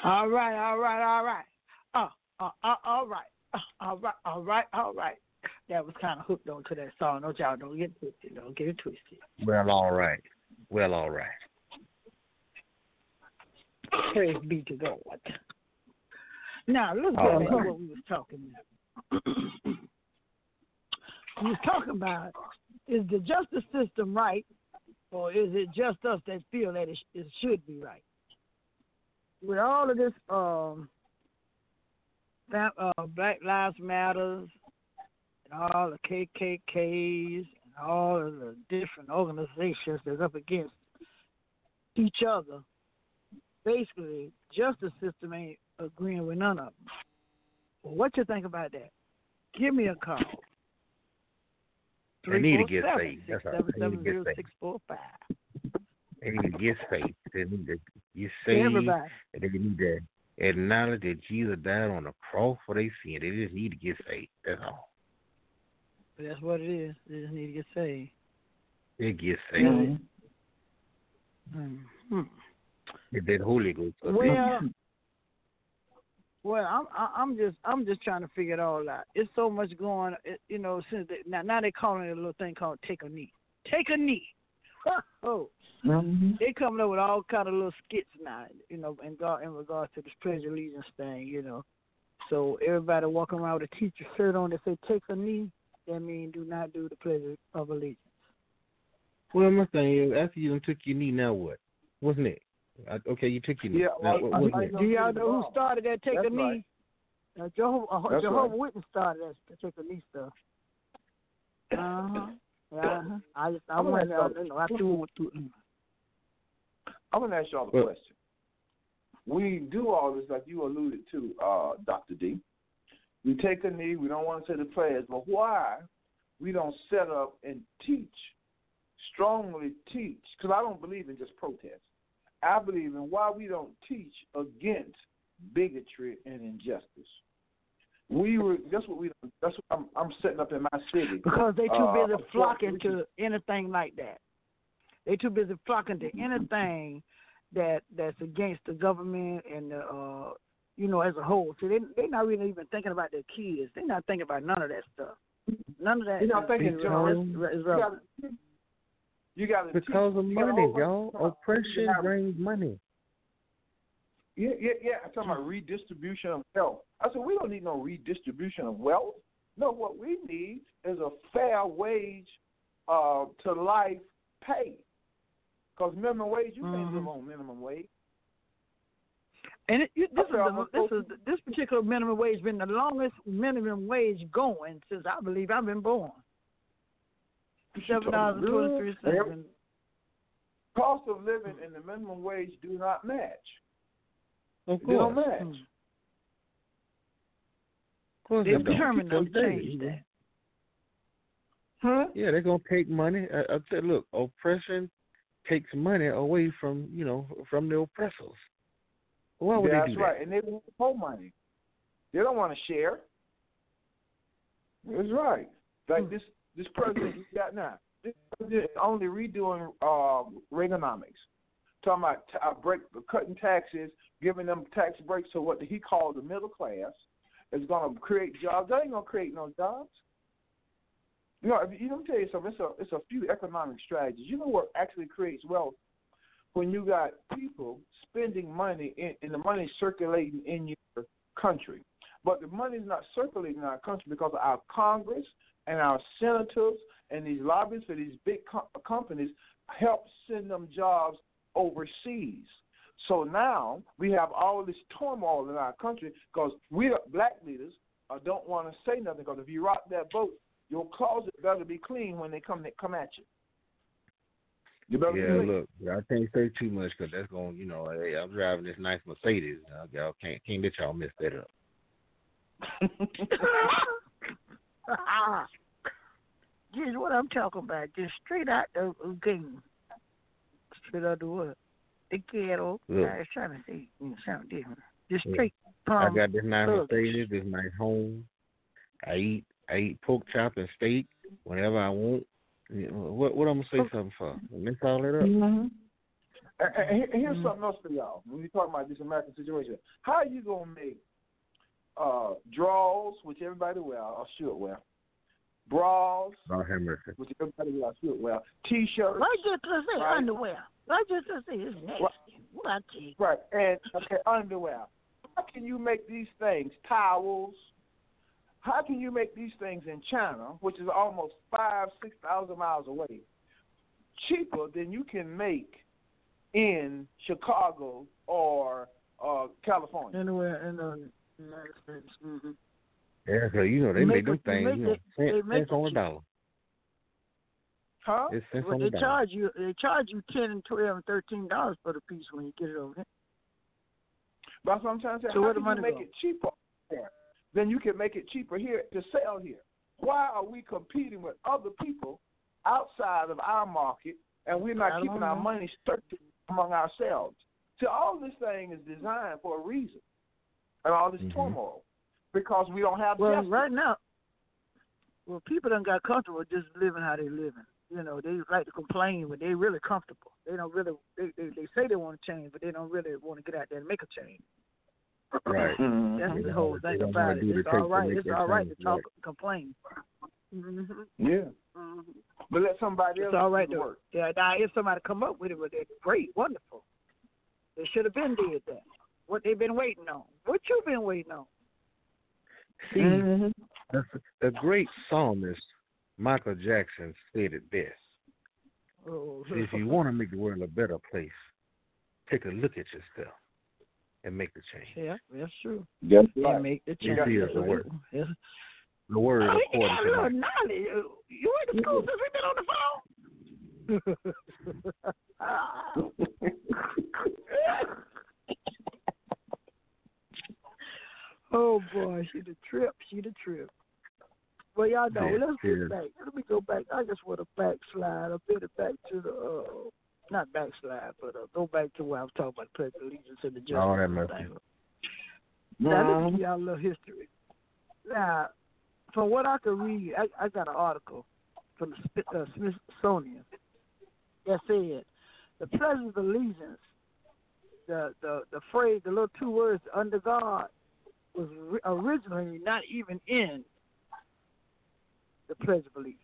All right, all right, all right. Uh, uh, uh, all right. Uh, all right, all right, all right. That was kind of hooked on to that song. Don't y'all don't get twisted. Don't get it twisted. Well, all right. Well, all right. Praise be to God. Now, let's get All back to right. what we was talking about. We was talking about, is the justice system right, or is it just us that feel that it, it should be right? With all of this um, that, uh, Black Lives Matters, and all the K K Ks, and all of the different organizations that's up against each other, basically, justice system ain't agreeing with none of them. Well, what you think about that? Give me a call. They need to get saved. six That's all. seven They seven need to get zero saved. six four five. They need to get saved. They need to get To saved. everybody. And they need to acknowledge that Jesus died on the cross for their sin. They just need to get saved. That's all. That's what it is. They just need to get saved. They get saved. Mm-hmm. Mm-hmm. Get that Holy Ghost. up Well, there. well, I'm I'm just I'm just trying to figure it all out. It's so much going, you know. Since they, now now they calling it a little thing called take a knee. Take a knee. Oh, Mm-hmm. they coming up with all kind of little skits now, you know, in God in regards to this pledge of allegiance thing, you know. So everybody walking around with a teacher shirt on that say take a knee. That means do not do the pledge of allegiance. Well, my thing is, after you done took your knee, now what? What's next? I, okay, you took your knee. Yeah, now, well, what, I- what's I- next? Do y'all know who started that take That's a knee? right. Uh, Jehovah, uh, That's Jehovah right. Witness started that take a knee stuff. Uh huh. Uh-huh. I just I I'm gonna went ask out, y'all- you know, I threw it through. I'm gonna ask y'all a Well- question. We do all this like you alluded to, uh, Doctor D. We take a knee. We don't want to say the prayers, but why we don't set up and teach, strongly teach? Because I don't believe in just protest. I believe in why we don't teach against bigotry and injustice. We were. That's what we. That's what I'm, I'm setting up in my city. Because they too Uh, busy flocking to anything like that. They too busy flocking to anything that that's against the government and the uh you know as a whole. So they they're not really even thinking about their kids. They're not thinking about none of that stuff. None of that. You're not is- thinking, is- John. is- is You relevant. gotta, you gotta Because teach. of You gotta money, hold- y'all. Oppression brings money. Yeah, yeah, yeah. I'm talking about redistribution of wealth. I said we don't need no redistribution of wealth. No, what we need is a fair wage uh, to life pay. Because minimum wage, you can't Mm-hmm. live on minimum wage. And it, you, this is Okay, I'm the, gonna this is this particular minimum wage been the longest minimum wage going since I believe I've been born. Seven dollars and twenty three cents. Cost of living and the minimum wage do not match. Of They don't course. match. Hmm. Of course They're they don't. determined to People say, change that. Huh? Yeah, they're gonna take money. I, I said, look, oppression takes money away from you know from the oppressors. Why would That's they do right, that? and they want more money. They don't want to share. That's right. Like this, this president you got now, this president only redoing uh, Reaganomics, talking about t- uh, break, cutting taxes, giving them tax breaks to what he called the middle class. Is going to create jobs. That ain't going to create no jobs. You know, if, you let me tell you something. It's a it's a few economic strategies. You know what actually creates wealth? When you got people spending money in, and the money circulating in your country. But the money is not circulating in our country because our Congress and our senators and these lobbyists for these big co- companies help send them jobs overseas. So now we have all this turmoil in our country because we, black leaders, uh, don't want to say nothing because if you rock that boat, your closet better be clean when they come they come at you. You better Yeah, be clean. look, I can't say too much because that's going, you know, hey, I'm driving this nice Mercedes. Uh, y'all can't can't let y'all mess that up. Here's what I'm talking about. Just straight out the game. Straight out the what? The ghetto. Look. I was trying to say you know, something different. Just Yeah. straight. I Um, got this nice thuggish. Mercedes, this nice home. I eat I eat pork chop and steak whenever I want. You know, what what I'm gonna say something for? Mess all that up. Mm-hmm. And, and here's mm-hmm. something else for y'all. When we talk about this American situation, how are you gonna make uh, drawers, which everybody wear or should wear, bras, which everybody wear or should wear, t-shirts, right? Just to say right? underwear. Right, just to say it's nasty. Right, right. and okay, underwear. How can you make these things towels? How can you make these things in China, which is almost five, six thousand miles away, cheaper than you can make in Chicago or uh, California? Anywhere in the United States. Mm-hmm. Yeah, so you know they, they make them things, you know, it, cents, cents on the dollar. Huh? It's cents well, on they the charge dollar. you. They charge you ten and twelve and thirteen dollars for the piece when you get it over there. That's what I'm trying to say. So how where can the money you make go? it cheaper there? Then you can make it cheaper here to sell here. Why are we competing with other people outside of our market, and we're not keeping know. our money sturdy among ourselves? So all this thing is designed for a reason, and all this mm-hmm. turmoil, because we don't have well, justice. right now, well, people done got comfortable just living how they living. You know, they like to complain, but they really comfortable. They don't really, they, they, they say they want to change, but they don't really want to get out there and make a change. Right. That's they the whole thing about it. It's all right. It's all right to talk and complain. Mm-hmm. Yeah. Mm-hmm. But let somebody else it's all right do the to work. Yeah, now if somebody come up with it, well, they're great, wonderful. They should have been did that. What they've been waiting on. What you been waiting on? See, mm-hmm. the, the great psalmist Michael Jackson said it best. Oh. See, if you want to make the world a better place, take a look at yourself and make the change. Yeah, that's true. Yes, and right. make the change. You see, the word. Yes. The word oh, according you to got a my... knowledge. You went to school since we've been on the phone. Oh boy, she the trip. She the trip. Well, y'all know. Yeah, let's yeah. get back. Let me go back. I just want to backslide a bit back to the, uh, not backslide, but uh, go back to where I was talking about the Pledge of Allegiance and the justice Oh, that thing. must Now, let me give y'all a little history. Now, from what I could read, I, I got an article from the uh, Smithsonian that said the Pledge of Allegiance, the, the, the phrase, the little two words, under God, was re- originally not even in the Pledge of Allegiance.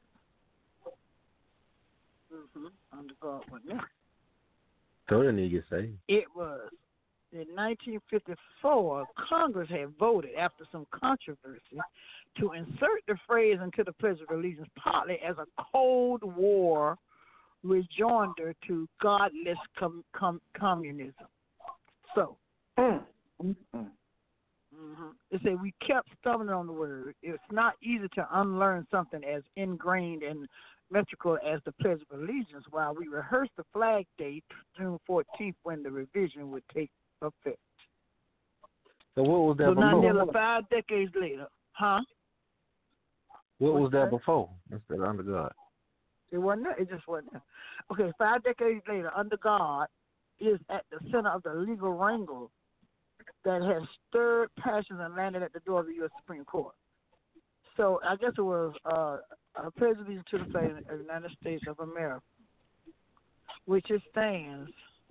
Mm-hmm. Under God, but now. So then you say. It was in nineteen fifty-four, Congress had voted after some controversy to insert the phrase into the Pledge of Allegiance partly as a Cold War rejoinder to godless com- com- communism. So, mm. Mm-hmm. It said we kept stumbling on the word. It's not easy to unlearn something as ingrained and metrical as the Pledge of Allegiance while we rehearsed the flag date, June fourteenth, when the revision would take effect. So what was that so before? So now nearly five decades later, huh? What What's was that, that before? Instead of under God. It wasn't there. It just wasn't there. Okay, five decades later, under God is at the center of the legal wrangle that has stirred passions and landed at the door of the U S Supreme Court. So I guess it was uh, a pledge of allegiance to the flag of the United States of America, which it stands.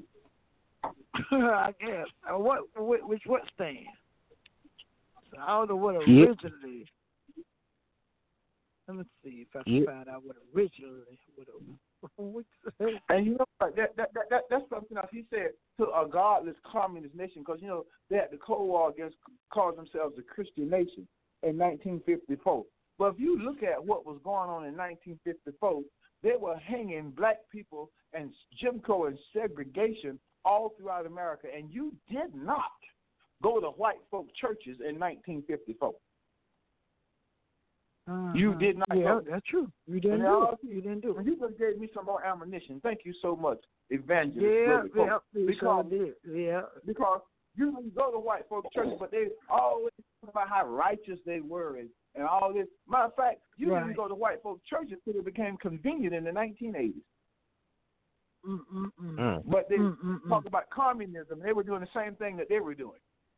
I guess uh, what which what stands. So I don't know what originally. Yep. Let me see if I can yep. find out what originally would have. And you know what? That, that, that, that, that's something else. He said to a godless communist nation, because, you know, they had the Cold War against, called themselves a Christian nation in nineteen fifty-four. But if you look at what was going on in nineteen fifty-four, they were hanging black people and Jim Crow and segregation all throughout America. And you did not go to white folk churches in nineteen fifty-four. Uh-huh. You did not. Yeah, go. That's true. You didn't do it. You didn't do it. You just gave me some more ammunition. Thank you so much, Evangelist. Yeah, yeah, because did. yeah, because you can go to white folk churches, but they always talk about how righteous they were and, and all this. Matter of fact, you right. didn't go to white folk churches until it became convenient in the nineteen eighties. Mm-mm-mm. Mm. But they Mm-mm-mm. talk about communism. They were doing the same thing that they were doing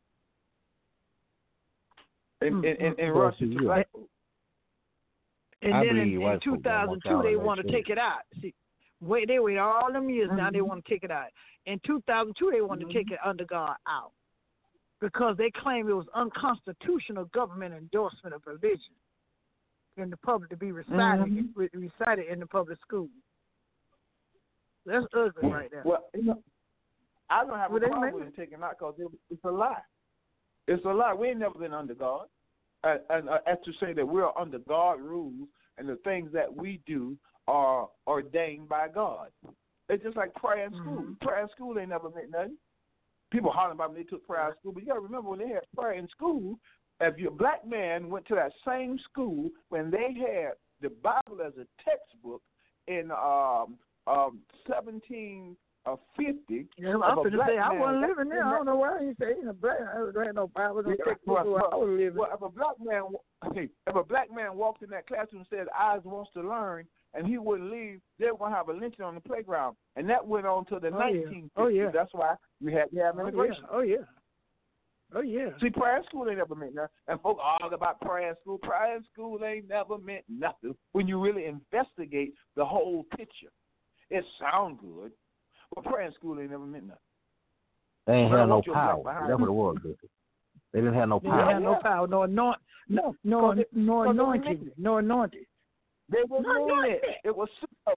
in, in, in, in Russia to black folk. And I then in, in in two thousand two, they want to take it out. See, Wait, they waited all them years. Mm-hmm. Now they want to take it out. In two thousand two, they wanted mm-hmm. to take it under God out because they claim it was unconstitutional government endorsement of religion in the public to be recited mm-hmm. recited in the public school. That's ugly right there. Well, you know, I don't have well, a problem with it taking it out because it, it's a lie. It's a lie. We ain't never been under God. And, and uh, as to say that we're under God rules and the things that we do are ordained by God. It's just like prayer in school. Mm-hmm. Prayer in school ain't never meant nothing. People hollering about when they took prayer in school, but you got to remember when they had prayer in school, if your black man went to that same school when they had the Bible as a textbook in um, um, seventeen fifty. Yeah, I'm going to say, I wasn't living there. I don't know why he said, a black there ain't no Bible, no textbook where I was living. Well, if a black man, if a black man walked in that classroom and said, "I wants to learn," and he wouldn't leave, they were going to have a lynching on the playground. And that went on to the oh, nineteen fifties. Yeah. Oh, yeah. That's why we had to have immigration. Oh, yeah. Oh, yeah. See, prayer in school ain't never meant nothing. And folks argue about prayer in school. Prayer in school ain't never meant nothing when you really investigate the whole picture. It sounds good, but prayer in school ain't never meant nothing. They ain't had no power. That's what it was. They didn't have no power. They didn't have no power. No anoint, no, no, no, no anointing. No anointing. They didn't no mean it. It was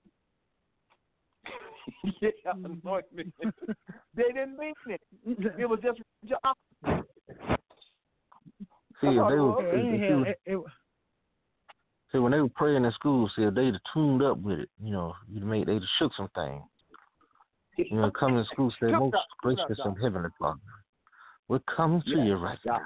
yeah, anointing. They didn't mean it. It was just See, if they was, were, see, it, it, see, when they were praying in school, see, if they'd have tuned up with it, you know, you'd made, they'd have shook some things. You know, come to school, say, most gracious and heavenly Father, we're coming to yes, you right now.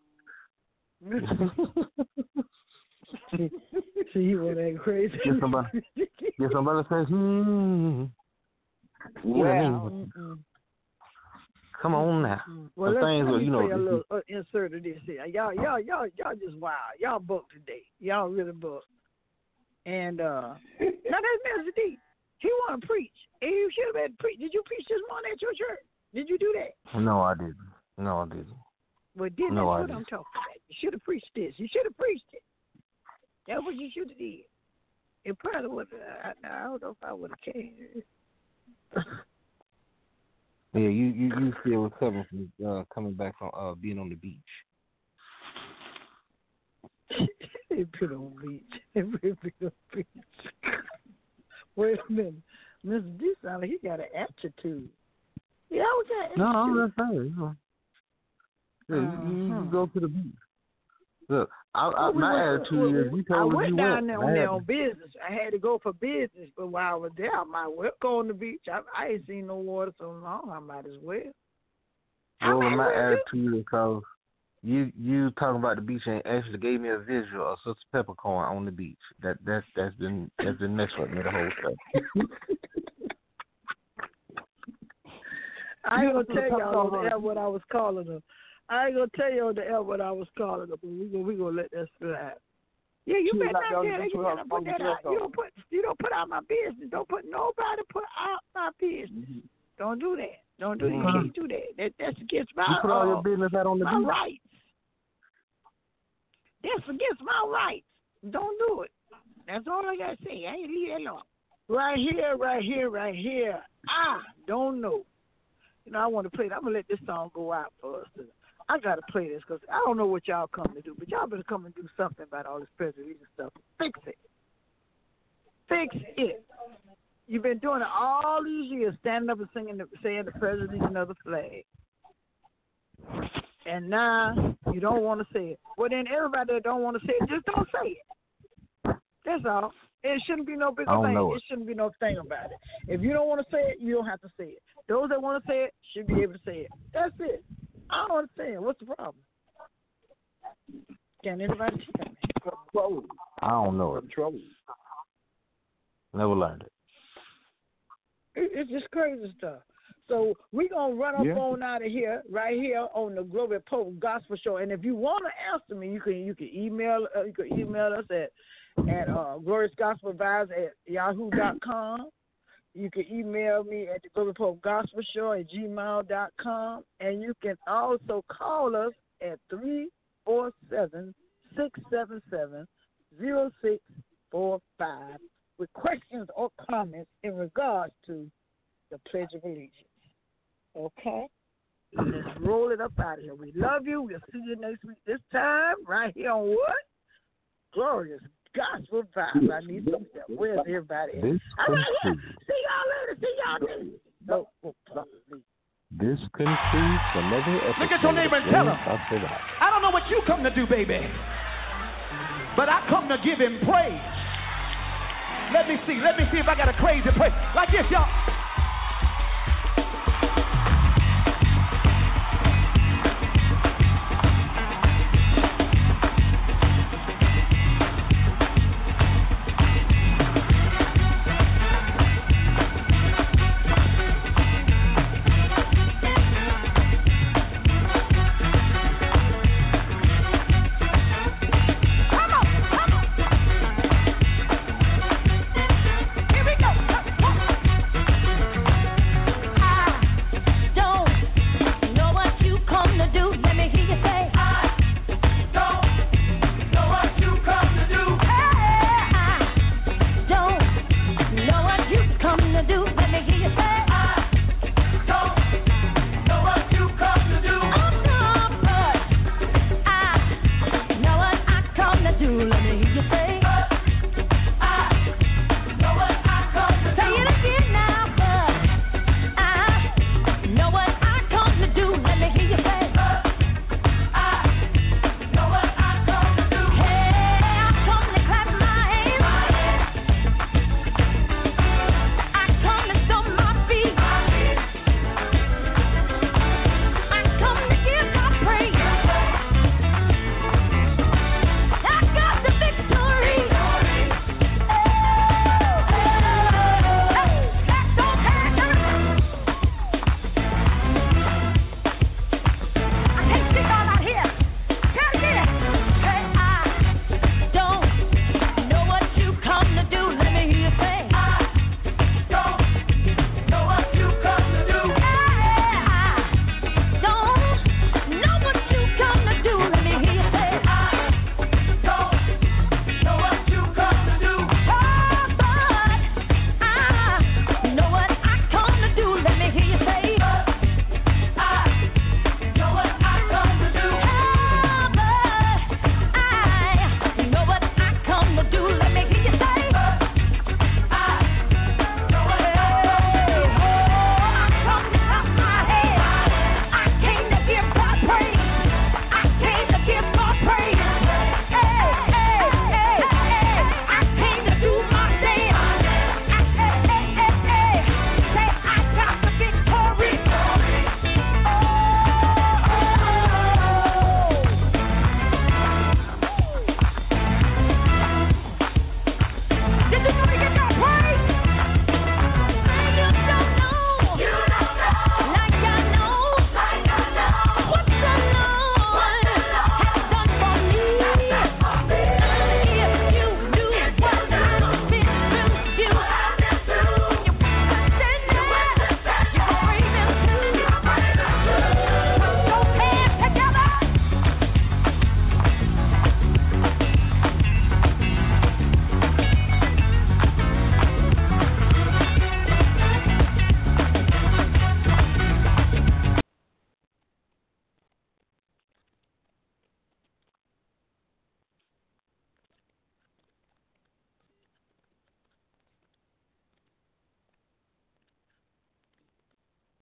See, you went that crazy. Get somebody, get somebody says, hmm. Wow. Mm-mm. Come on now. Well, let's things let me you know, play a little uh, insert of this here. Y'all, y'all, y'all, y'all just wild. Y'all booked today. Y'all really booked. And uh, now that's Mister D. He want to preach. And you should have been preach. Did you preach this morning at your church? Did you do that? No, I didn't. No, I didn't. Well, didn't no, that's what I'm talking about. You should have preached this. You should have preached it. That's what you should have did. It probably would. I, I don't know if I would have came. Yeah, you, you, you still recovering from uh, coming back from uh, being on the beach. They put on beach. They put on beach. Wait a minute. Mister D sounded like he got an attitude. Yeah, I was got No, attitude. I'm not saying. You know. Yeah, uh-huh. you, you go to the beach. Look, I, I, my we went, attitude we, is you told I went you down went. there on there on business. I had to go for business, but while I was there, I might well go on the beach. I, I ain't seen no water so long. I might as well. Well, I my well attitude is because you you talking about the beach and actually gave me a visual of Sister Peppercorn on the beach. That that's that's been that's been messed with me the whole stuff. I ain't gonna tell y'all on the air what I was calling her. I ain't gonna tell you on the air what I was calling her, but we gonna we gonna let that slide. Yeah, you better not tell that. You better put that out. You don't put you don't put out my business. Don't put nobody put out my business. Mm-hmm. Don't do that. Don't do that. Mm-hmm. You can't do that. That that's against my you put all uh, your business out on the my beach. rights. That's against my rights. Don't do it. That's all I gotta say. I ain't leave that alone. Right here, right here, right here. I don't know. You know, I want to play it. I'm going to let this song go out for us. I got to play this because I don't know what y'all come to do, but y'all better come and do something about all this president stuff. Fix it. Fix it. You've been doing it all these years, standing up and singing, the, saying the president is another flag. And now you don't want to say it. Well, then everybody that don't want to say it, just don't say it. That's all. It shouldn't be no big thing. It. it shouldn't be no thing about it. If you don't want to say it, you don't have to say it. Those that want to say it should be able to say it. That's it. I don't understand. What's the problem? Can anybody tell me? I don't know it. Never learned it. it. It's just crazy stuff. So we're going to run up yeah. on out of here, right here on the Glory Pope Gospel Show. And if you want to answer me, you can you can email uh, you can email us at at uh, Glorious Gospel Advisor at yahoo dot com. You can email me at the Glory Pope Gospel Show at gmail dot com. And you can also call us at three four seven, six seven seven, zero six four five. with questions or comments in regards to the Pledge of Allegiance. Okay? Let's roll it up out of here. We love you. We'll see you next week this time, right here on what? Glorious Gospel Vibes. I need some help. Where's everybody? This I'm right here. See y'all later. See y'all then. No, oh, this concludes another episode. Look at your neighbor and tell him, I don't know what you come to do, baby, but I come to give him praise. Let me see. Let me see if I got a crazy praise. Like this, y'all.